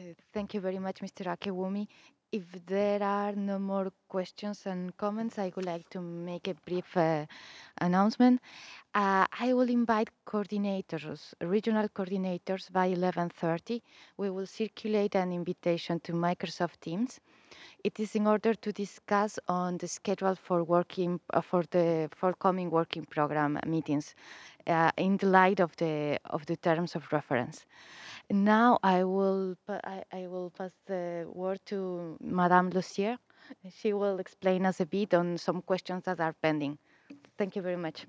Thank you very much, Mr. Akewumi. If there are no more questions and comments, I would like to make a brief announcement. I will invite coordinators, regional coordinators by 11:30. We will circulate an invitation to Microsoft Teams. It is in order to discuss on the schedule for the forthcoming working program meetings in the light of the terms of reference. Now I will pass the word to Madame Lucier. She will explain us a bit on some questions that are pending. Thank you very much.